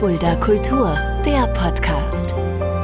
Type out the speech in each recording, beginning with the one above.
Fulda Kultur, der Podcast.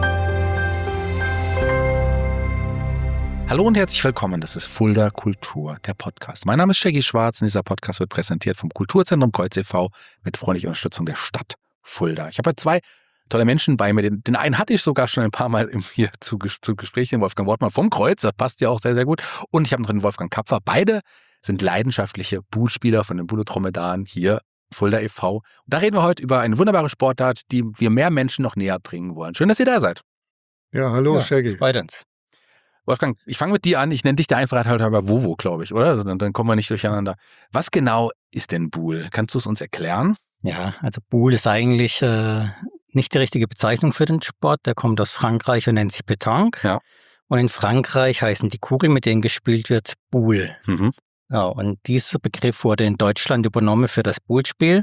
Hallo und herzlich willkommen, das ist Fulda Kultur, der Podcast. Mein Name ist Shaggy Schwarz und dieser Podcast wird präsentiert vom Kulturzentrum Kreuz e.V. mit freundlicher Unterstützung der Stadt Fulda. Ich habe heute zwei tolle Menschen bei mir. Den einen hatte ich sogar schon ein paar Mal hier zu Gesprächen, den Wolfgang Wortmann vom Kreuz, das passt ja auch sehr, sehr gut. Und ich habe noch den Wolfgang Kapfer. Beide sind leidenschaftliche Buhlspieler von den Buhldromedaren hier, Fulda e.V. Und da reden wir heute über eine wunderbare Sportart, die wir mehr Menschen noch näher bringen wollen. Schön, dass ihr da seid. Ja, hallo Shaggy. Freut uns. Wolfgang, ich fange mit dir an. Ich nenne dich der Einfachheit halber Wowo, glaube ich, oder? Also dann kommen wir nicht durcheinander. Was genau ist denn Buhl? Kannst du es uns erklären? Ja, also Buhl ist eigentlich nicht die richtige Bezeichnung für den Sport. Der kommt aus Frankreich und nennt sich Pétanque. Ja. Und in Frankreich heißen die Kugeln, mit denen gespielt wird, Boule. Mhm. Ja, und dieser Begriff wurde in Deutschland übernommen für das Boulspiel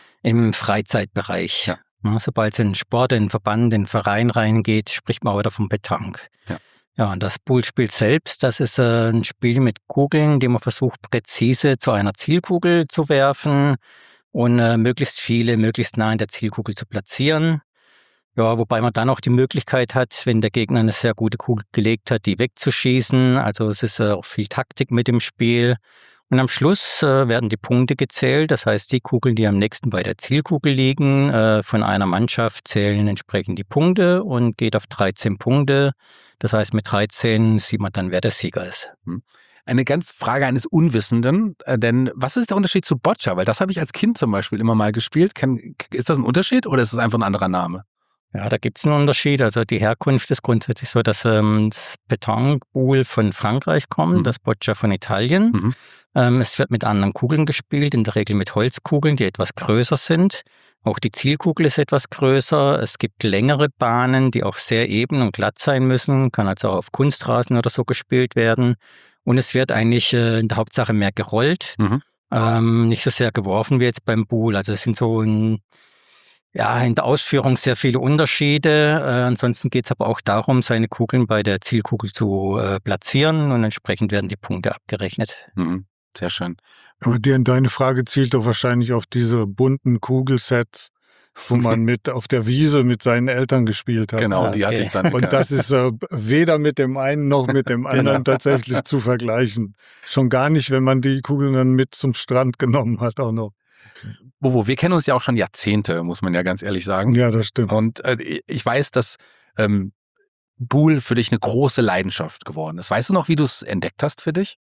im Freizeitbereich. Ja. Ja, sobald es in den Sport, in den Verband, in den Verein reingeht, spricht man wieder vom Pétanque. Ja. Ja, und das Boulspiel selbst, das ist ein Spiel mit Kugeln, die man versucht, präzise zu einer Zielkugel zu werfen und möglichst viele, möglichst nah an der Zielkugel zu platzieren. Ja, wobei man dann auch die Möglichkeit hat, wenn der Gegner eine sehr gute Kugel gelegt hat, die wegzuschießen. Also es ist auch viel Taktik mit dem Spiel. Und am Schluss werden die Punkte gezählt. Das heißt, die Kugeln, die am nächsten bei der Zielkugel liegen, von einer Mannschaft zählen entsprechend die Punkte und geht auf 13 Punkte. Das heißt, mit 13 sieht man dann, wer der Sieger ist. Eine ganz Frage eines Unwissenden, denn was ist der Unterschied zu Boccia? Weil das habe ich als Kind zum Beispiel immer mal gespielt. Ist das ein Unterschied oder ist es einfach ein anderer Name? Ja, da gibt es einen Unterschied. Also die Herkunft ist grundsätzlich so, dass das Pétanque-Boule von Frankreich kommt, das Boccia von Italien. Es wird mit anderen Kugeln gespielt, in der Regel mit Holzkugeln, die etwas größer sind. Auch die Zielkugel ist etwas größer. Es gibt längere Bahnen, die auch sehr eben und glatt sein müssen. Kann also auch auf Kunstrasen oder so gespielt werden. Und es wird eigentlich in der Hauptsache mehr gerollt, nicht so sehr geworfen wie jetzt beim Boule. Also es sind so in der Ausführung sehr viele Unterschiede. Ansonsten geht es aber auch darum, seine Kugeln bei der Zielkugel zu platzieren und entsprechend werden die Punkte abgerechnet. Sehr schön. Aber deine Frage zielt doch wahrscheinlich auf diese bunten Kugelsets, wo man mit auf der Wiese mit seinen Eltern gespielt hat. Genau, die hatte ich dann. Und das ist weder mit dem einen noch mit dem anderen tatsächlich zu vergleichen. Schon gar nicht, wenn man die Kugeln dann mit zum Strand genommen hat auch noch. Wowo, wir kennen uns ja auch schon Jahrzehnte, muss man ja ganz ehrlich sagen. Ja, das stimmt. Und ich weiß, dass Boule für dich eine große Leidenschaft geworden ist. Weißt du noch, wie du es entdeckt hast für dich?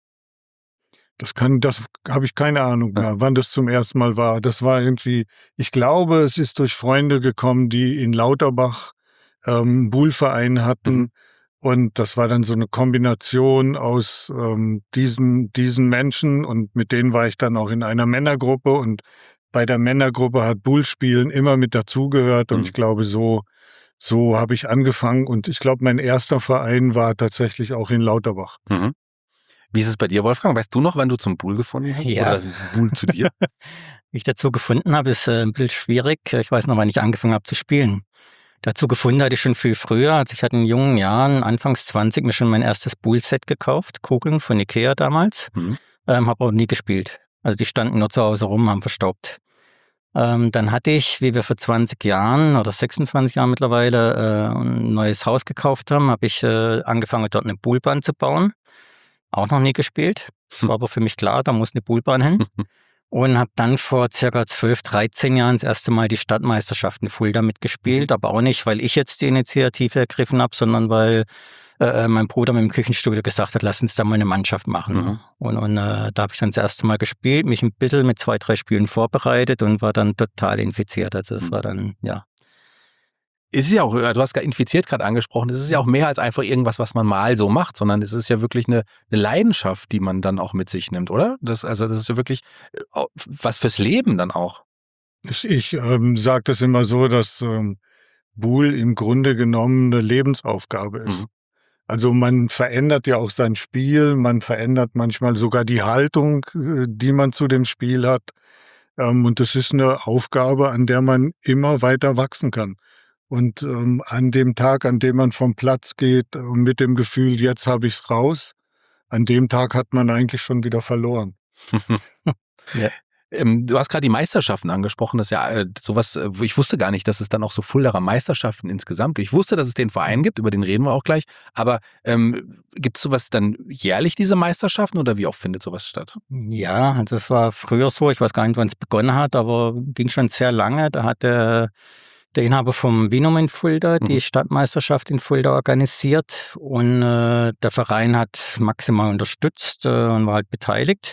Das habe ich keine Ahnung mehr, wann das zum ersten Mal war. Das war irgendwie, ich glaube, es ist durch Freunde gekommen, die in Lauterbach Boule-Verein hatten. Und das war dann so eine Kombination aus diesen Menschen und mit denen war ich dann auch in einer Männergruppe und bei der Männergruppe hat Boule-Spielen immer mit dazugehört und ich glaube, so habe ich angefangen und ich glaube, mein erster Verein war tatsächlich auch in Lauterbach. Wie ist es bei dir, Wolfgang? Weißt du noch, wann du zum Boule gefunden hast? Ja. Oder Boule zu dir? Wie ich dazu gefunden habe, ist ein bisschen schwierig. Ich weiß noch, wann ich angefangen habe zu spielen. Dazu gefunden hatte ich schon viel früher. Also ich hatte in jungen Jahren, anfangs 20, mir schon mein erstes Boule-Set gekauft. Kugeln von Ikea damals. Habe aber nie gespielt. Also die standen nur zu Hause rum, haben verstaubt. Dann hatte ich, wie wir vor 20 Jahren oder 26 Jahren mittlerweile ein neues Haus gekauft haben, habe ich angefangen, dort eine Boulebahn zu bauen. Auch noch nie gespielt. Das war aber für mich klar, da muss eine Boulebahn hin. Und habe dann vor circa 12, 13 Jahren das erste Mal die Stadtmeisterschaft in Fulda mitgespielt. Aber auch nicht, weil ich jetzt die Initiative ergriffen habe, sondern weil mein Bruder mit dem Küchenstudio gesagt hat, lass uns da mal eine Mannschaft machen. Und da habe ich dann das erste Mal gespielt, mich ein bisschen mit 2, 3 Spielen vorbereitet und war dann total infiziert. Also das war dann, Es ist ja auch, du hast infiziert gerade angesprochen, es ist ja auch mehr als einfach irgendwas, was man mal so macht, sondern es ist ja wirklich eine Leidenschaft, die man dann auch mit sich nimmt, oder? Das ist ja wirklich was fürs Leben dann auch. Ich sage das immer so, dass Boule im Grunde genommen eine Lebensaufgabe ist. Also man verändert ja auch sein Spiel, man verändert manchmal sogar die Haltung, die man zu dem Spiel hat. Und das ist eine Aufgabe, an der man immer weiter wachsen kann. Und an dem Tag, an dem man vom Platz geht, mit dem Gefühl, jetzt habe ich's raus, an dem Tag hat man eigentlich schon wieder verloren. Ja. Du hast gerade die Meisterschaften angesprochen, das ist ja sowas, ich wusste gar nicht, dass es dann auch so Fuldaer Meisterschaften insgesamt gibt. Ich wusste, dass es den Verein gibt, über den reden wir auch gleich, aber gibt es sowas dann jährlich, diese Meisterschaften, oder wie oft findet sowas statt? Ja, also es war früher so, ich weiß gar nicht, wann es begonnen hat, aber ging schon sehr lange. Da hat der Inhaber vom Vinum in Fulda die Stadtmeisterschaft in Fulda organisiert und der Verein hat maximal unterstützt und war halt beteiligt.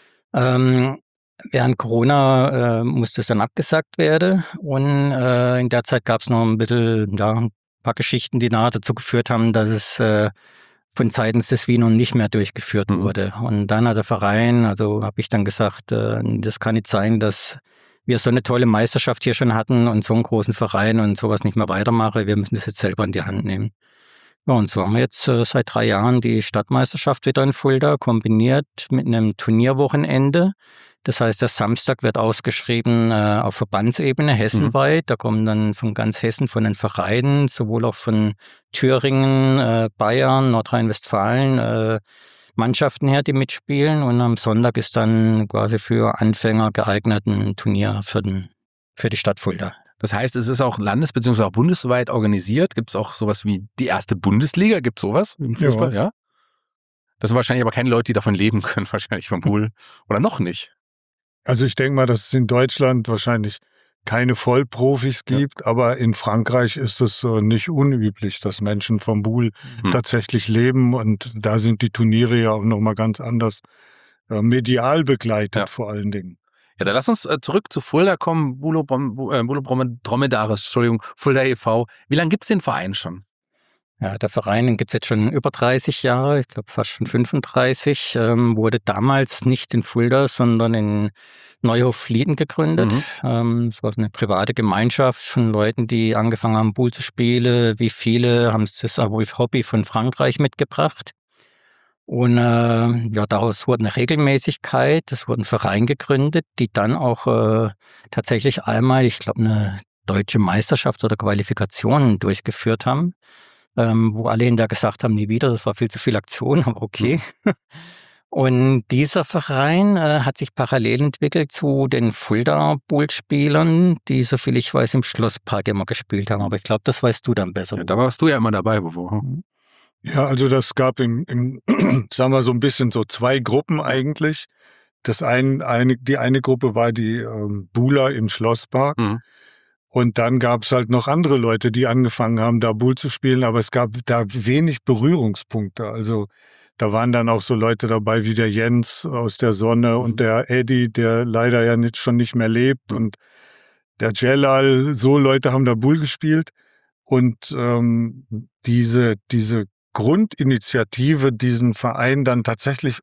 Während Corona musste es dann abgesagt werden und in der Zeit gab es noch ein bisschen, ja, ein paar Geschichten, die nahe dazu geführt haben, dass es von seitens des Vinum nicht mehr durchgeführt wurde. Und dann hat der Verein, also habe ich dann gesagt, das kann nicht sein, dass wir so eine tolle Meisterschaft hier schon hatten und so einen großen Verein und sowas nicht mehr weitermachen. Wir müssen das jetzt selber in die Hand nehmen. Ja, und so haben wir jetzt seit 3 Jahren die Stadtmeisterschaft wieder in Fulda, kombiniert mit einem Turnierwochenende. Das heißt, der Samstag wird ausgeschrieben auf Verbandsebene hessenweit. Da kommen dann von ganz Hessen, von den Vereinen, sowohl auch von Thüringen, Bayern, Nordrhein-Westfalen, Mannschaften her, die mitspielen. Und am Sonntag ist dann quasi für Anfänger geeignet ein Turnier für die Stadt Fulda. Das heißt, es ist auch landes- bzw. auch bundesweit organisiert. Gibt es auch sowas wie die erste Bundesliga? Gibt es sowas im Fußball? Ja. Das sind wahrscheinlich aber keine Leute, die davon leben können, wahrscheinlich vom Pool. Oder noch nicht. Also ich denke mal, dass es in Deutschland wahrscheinlich keine Vollprofis gibt, aber in Frankreich ist es nicht unüblich, dass Menschen vom Pool tatsächlich leben, und da sind die Turniere ja auch nochmal ganz anders medial begleitet vor allen Dingen. Ja, dann lass uns zurück zu Fulda kommen. Bulo Dromedaris, Entschuldigung, Fulda e.V. Wie lange gibt es den Verein schon? Ja, der Verein, den gibt es jetzt schon über 30 Jahre, ich glaube fast schon 35, wurde damals nicht in Fulda, sondern in Neuhof-Flieden gegründet. Es war eine private Gemeinschaft von Leuten, die angefangen haben, Pool zu spielen. Wie viele haben das Hobby von Frankreich mitgebracht. Und ja, daraus wurde eine Regelmäßigkeit, es wurde ein Verein gegründet, die dann auch tatsächlich einmal, ich glaube, eine deutsche Meisterschaft oder Qualifikation durchgeführt haben. Wo alle hinterher gesagt haben, nie wieder, das war viel zu viel Aktion, aber okay. Und dieser Verein hat sich parallel entwickelt zu den Fulda-Pool-Spielern, die, soviel ich weiß, im Schlosspark immer gespielt haben. Aber ich glaube, das weißt du dann besser. Ja, da warst du ja immer dabei, Bovo. Ja, also das gab sagen wir so ein bisschen so 2 Gruppen eigentlich. Die eine Gruppe war die Buhler im Schlosspark. Und dann gab es halt noch andere Leute, die angefangen haben, da Pool zu spielen, aber es gab da wenig Berührungspunkte. Also da waren dann auch so Leute dabei wie der Jens aus der Sonne und der Eddie, der leider ja schon nicht mehr lebt, und der Celal. So Leute haben da Pool gespielt. Und diese Grundinitiative, diesen Verein dann tatsächlich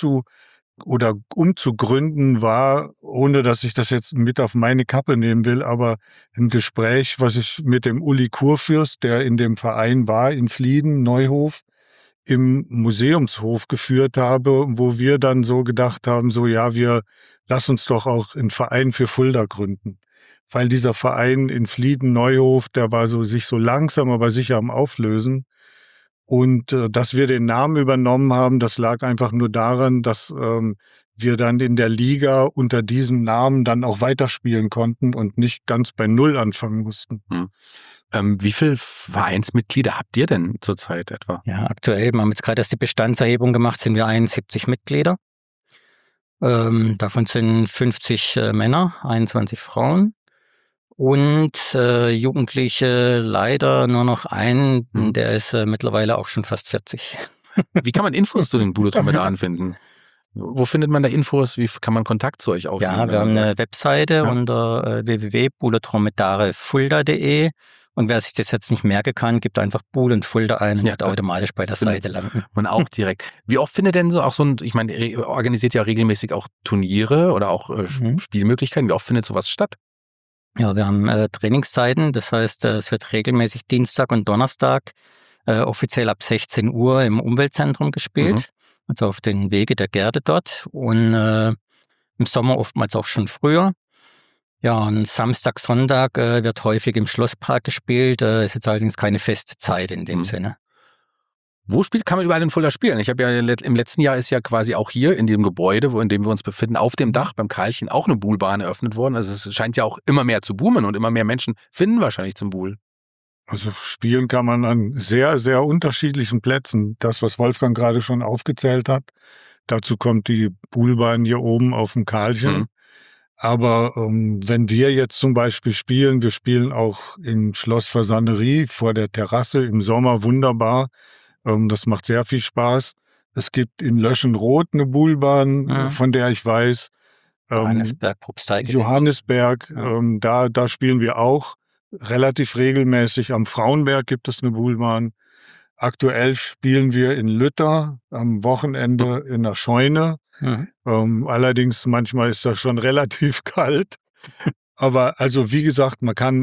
umzugründen, war, ohne dass ich das jetzt mit auf meine Kappe nehmen will, aber ein Gespräch, was ich mit dem Uli Kurfürst, der in dem Verein war, in Flieden, Neuhof, im Museumshof geführt habe, wo wir dann so gedacht haben, so ja, lass uns doch auch einen Verein für Fulda gründen. Weil dieser Verein in Flieden, Neuhof, der war sich so langsam, aber sicher am Auflösen. Und dass wir den Namen übernommen haben, das lag einfach nur daran, dass wir dann in der Liga unter diesem Namen dann auch weiterspielen konnten und nicht ganz bei Null anfangen mussten. Wie viele Vereinsmitglieder habt ihr denn zurzeit etwa? Ja, aktuell, wir haben jetzt gerade erst die Bestandserhebung gemacht, sind wir 71 Mitglieder. Davon sind 50 Männer, 21 Frauen. Und Jugendliche leider nur noch einen, der ist mittlerweile auch schon fast 40. Wie kann man Infos zu den Bulo-Dromedaren finden? Wo findet man da Infos? Wie kann man Kontakt zu euch aufnehmen? Ja, wir haben eine Webseite unter www.bulodromedare.fulda.de. Und wer sich das jetzt nicht merken kann, gibt einfach Pool und Fulda ein und wird automatisch bei der Seite landen. Und auch direkt. Wie oft findet denn so auch ich meine, ihr organisiert ja regelmäßig auch Turniere oder auch Spielmöglichkeiten. Wie oft findet sowas statt? Ja, wir haben Trainingszeiten, das heißt, es wird regelmäßig Dienstag und Donnerstag offiziell ab 16 Uhr im Umweltzentrum gespielt, also auf den Wege der Gärde dort, und im Sommer oftmals auch schon früher. Ja, und Samstag, Sonntag wird häufig im Schlosspark gespielt, ist jetzt allerdings keine feste Zeit in dem Sinne. Kann man überall in Fulda spielen? Ich habe ja im letzten Jahr ist ja quasi auch hier in dem Gebäude, in dem wir uns befinden, auf dem Dach beim Karlchen auch eine Buhlbahn eröffnet worden. Also es scheint ja auch immer mehr zu boomen und immer mehr Menschen finden wahrscheinlich zum Buhl. Also spielen kann man an sehr, sehr unterschiedlichen Plätzen. Das, was Wolfgang gerade schon aufgezählt hat. Dazu kommt die Buhlbahn hier oben auf dem Karlchen. Mhm. Aber wenn wir jetzt zum Beispiel spielen, wir spielen auch in Schloss Fasanerie vor der Terrasse im Sommer wunderbar. Das macht sehr viel Spaß. Es gibt in Löschenroth eine Buhlbahn, von der ich weiß. Johannesberg, Propstei. Johannesberg, Ja. da spielen wir auch relativ regelmäßig. Am Frauenberg gibt es eine Buhlbahn. Aktuell spielen wir in Lütter am Wochenende in der Scheune. Allerdings manchmal ist das schon relativ kalt. Aber also wie gesagt,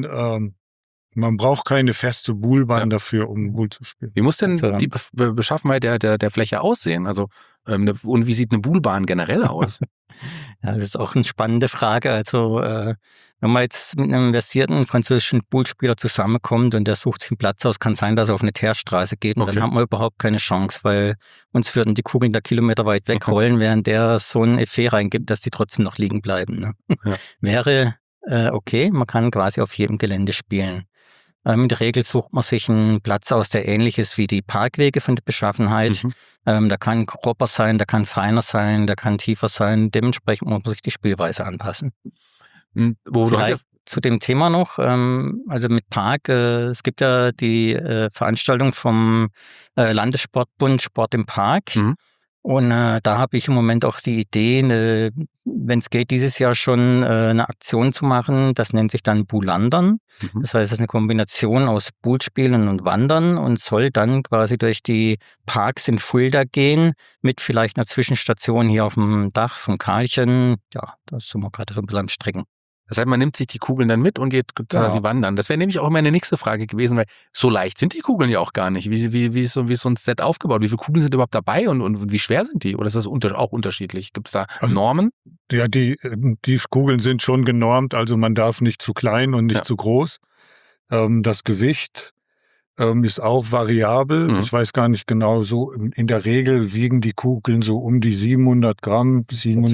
man braucht keine feste Buhlbahn dafür, um Buhl zu spielen. Wie muss denn die Beschaffenheit der Fläche aussehen? Also und wie sieht eine Buhlbahn generell aus? Ja, das ist auch eine spannende Frage. Also wenn man jetzt mit einem versierten französischen Buhlspieler zusammenkommt und der sucht sich einen Platz aus, kann sein, dass er auf eine Teerstraße geht und dann haben wir überhaupt keine Chance, weil uns würden die Kugeln da kilometerweit wegrollen, während der so ein Effet reingibt, dass die trotzdem noch liegen bleiben. Ne? Ja. Wäre okay, man kann quasi auf jedem Gelände spielen. In der Regel sucht man sich einen Platz aus, der ähnlich ist wie die Parkwege von der Beschaffenheit. Da kann grober sein, der kann feiner sein, der kann tiefer sein. Dementsprechend muss man sich die Spielweise anpassen. Vielleicht zu dem Thema noch, also mit Park, es gibt ja die Veranstaltung vom Landessportbund Sport im Park. Und da habe ich im Moment auch die Idee, wenn es geht, dieses Jahr schon eine Aktion zu machen. Das nennt sich dann Buhlandern. Das heißt, es ist eine Kombination aus Buhlspielen und Wandern und soll dann quasi durch die Parks in Fulda gehen, mit vielleicht einer Zwischenstation hier auf dem Dach vom Karlchen. Ja, da sind wir gerade so ein bisschen am Stricken. Das heißt, man nimmt sich die Kugeln dann mit und geht quasi wandern. Das wäre nämlich auch meine nächste Frage gewesen, weil so leicht sind die Kugeln ja auch gar nicht. Wie ist so ein Set aufgebaut? Wie viele Kugeln sind überhaupt dabei und wie schwer sind die? Oder ist das auch unterschiedlich? Gibt es da Normen? Ja, die Kugeln sind schon genormt, also man darf nicht zu klein und nicht zu groß. Das Gewicht ist auch variabel. Ich weiß gar nicht genau, so in der Regel wiegen die Kugeln so um die 700 Gramm.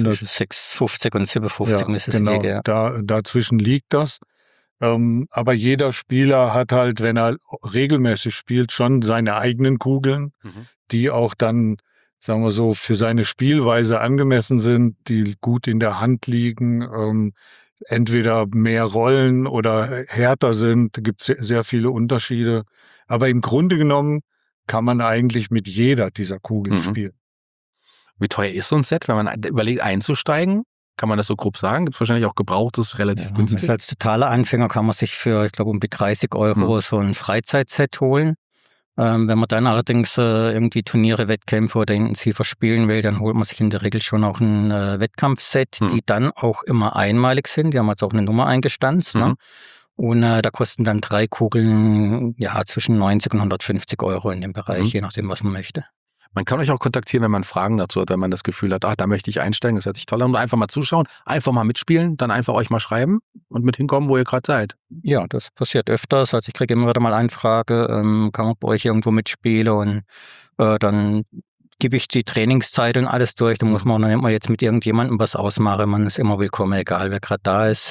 650 und 750 ist es genau, ja. Dazwischen liegt das. Aber jeder Spieler hat halt, wenn er regelmäßig spielt, schon seine eigenen Kugeln, die auch dann, sagen wir so, für seine Spielweise angemessen sind, die gut in der Hand liegen, entweder mehr rollen oder härter sind. Da gibt es sehr viele Unterschiede. Aber im Grunde genommen kann man eigentlich mit jeder dieser Kugeln spielen. Wie teuer ist so ein Set, wenn man überlegt einzusteigen? Kann man das so grob sagen? Gibt es wahrscheinlich auch Gebrauchtes, relativ günstig? Also als totaler Anfänger kann man sich für, ich glaube, um die 30 € so ein Freizeitset holen. Wenn man dann allerdings irgendwie Turniere, Wettkämpfe oder intensiver spielen will, dann holt man sich in der Regel schon auch ein Wettkampfset, die dann auch immer einmalig sind. Die haben jetzt auch eine Nummer eingestanzt. Ne? Und da kosten dann 3 Kugeln zwischen 90 und 150 € in dem Bereich, je nachdem, was man möchte. Man kann euch auch kontaktieren, wenn man Fragen dazu hat, wenn man das Gefühl hat, da möchte ich einsteigen, das hört sich toll an. Und einfach mal zuschauen, einfach mal mitspielen, dann einfach euch mal schreiben und mit hinkommen, wo ihr gerade seid. Ja, das passiert öfters. Also ich kriege immer wieder mal Anfrage, kann man bei euch irgendwo mitspielen und dann gebe ich die Trainingszeit und alles durch. Da muss man auch nicht mal jetzt mit irgendjemandem was ausmachen. Man ist immer willkommen, egal wer gerade da ist.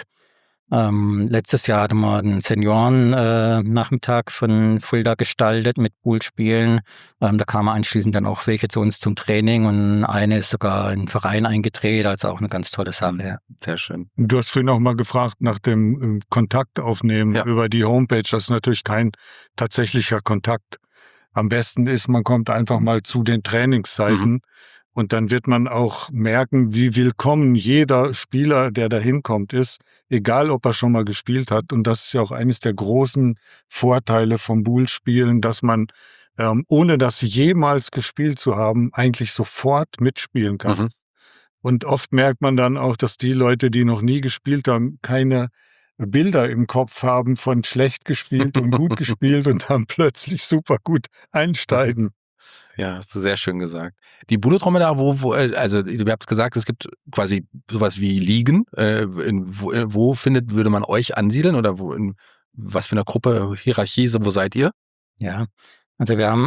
Letztes Jahr hatten wir einen Senioren-Nachmittag von Fulda gestaltet mit Buhlspielen. Da kamen anschließend dann auch welche zu uns zum Training und eine ist sogar in den Verein eingetreten, also auch eine ganz tolle Sache. Ja. Sehr schön. Du hast vorhin auch mal gefragt nach dem Kontakt aufnehmen über die Homepage. Das ist natürlich kein tatsächlicher Kontakt. Am besten ist, man kommt einfach mal zu den Trainingszeiten. Und dann wird man auch merken, wie willkommen jeder Spieler, der da hinkommt, ist, egal ob er schon mal gespielt hat. Und das ist ja auch eines der großen Vorteile vom Buhlspielen, dass man, ohne das jemals gespielt zu haben, eigentlich sofort mitspielen kann. Und oft merkt man dann auch, dass die Leute, die noch nie gespielt haben, keine Bilder im Kopf haben von schlecht gespielt und gut gespielt und dann plötzlich super gut einsteigen. Ja, hast du sehr schön gesagt. Die Buhle-Dromedar, also du habt gesagt, es gibt quasi sowas wie Ligen. Wo würde man euch ansiedeln oder was für eine Gruppe, Hierarchie, wo seid ihr? Ja, also wir haben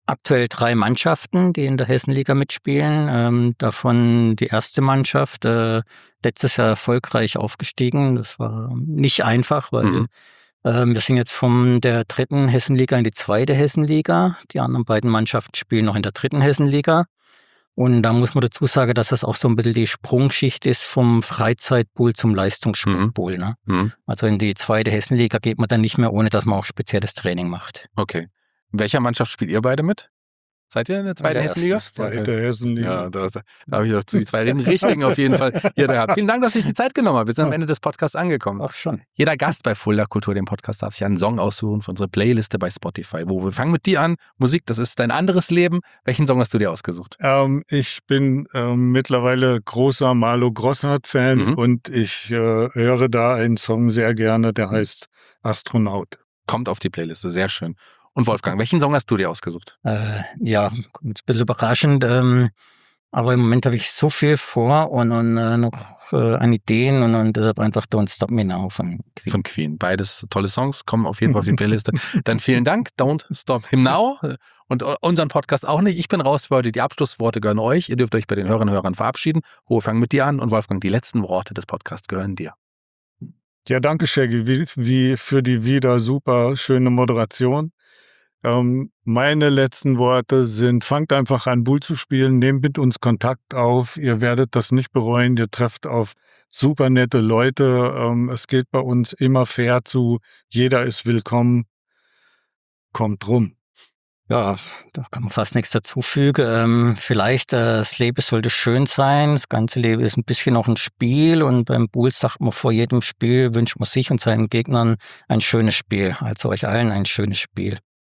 aktuell 3 Mannschaften, die in der Hessenliga mitspielen. Davon die erste Mannschaft, letztes Jahr erfolgreich aufgestiegen. Das war nicht einfach, weil wir sind jetzt von der 3. Hessenliga in die 2. Hessenliga. Die anderen beiden Mannschaften spielen noch in der 3. Hessenliga. Und da muss man dazu sagen, dass das auch so ein bisschen die Sprungschicht ist vom Freizeitpool zum Leistungssportpool. Ne? Also in die 2. Hessenliga geht man dann nicht mehr, ohne dass man auch spezielles Training macht. Okay. In welcher Mannschaft spielt ihr beide mit? Seid ihr in der 2. Hessenliga? 2. Hessenliga. Ja, da habe ich doch die 2 richtigen auf jeden Fall hier gehabt. Vielen Dank, dass du dich die Zeit genommen hast. Wir sind am Ende des Podcasts angekommen. Ach schon. Jeder Gast bei Fulda Kultur, dem Podcast, darf sich einen Song aussuchen für unsere Playliste bei Spotify. Wir fangen mit dir an. Musik, das ist dein anderes Leben. Welchen Song hast du dir ausgesucht? Ich bin mittlerweile großer Marlo Grossart-Fan und ich höre da einen Song sehr gerne, der heißt Astronaut. Kommt auf die Playliste, sehr schön. Und Wolfgang, welchen Song hast du dir ausgesucht? Ja, ein bisschen überraschend, aber im Moment habe ich so viel vor und noch an Ideen und deshalb einfach Don't Stop Me Now von Queen. Von Queen. Beides tolle Songs, kommen auf jeden Fall auf die Playliste. Dann vielen Dank, Don't Stop Him Now und unseren Podcast auch nicht. Ich bin raus für heute, die Abschlussworte gehören euch. Ihr dürft euch bei den Hörerinnen und Hörern verabschieden. Ruhe, fang mit dir an und Wolfgang, die letzten Worte des Podcasts gehören dir. Ja, danke Shaggy, wie für die wieder super schöne Moderation. Meine letzten Worte sind, fangt einfach an, Bull zu spielen, nehmt mit uns Kontakt auf, ihr werdet das nicht bereuen, ihr trefft auf super nette Leute, es geht bei uns immer fair zu, jeder ist willkommen, kommt rum. Ja, da kann man fast nichts dazufügen. Vielleicht, das Leben sollte schön sein, das ganze Leben ist ein bisschen noch ein Spiel und beim Bull sagt man, vor jedem Spiel wünscht man sich und seinen Gegnern ein schönes Spiel, also euch allen ein schönes Spiel.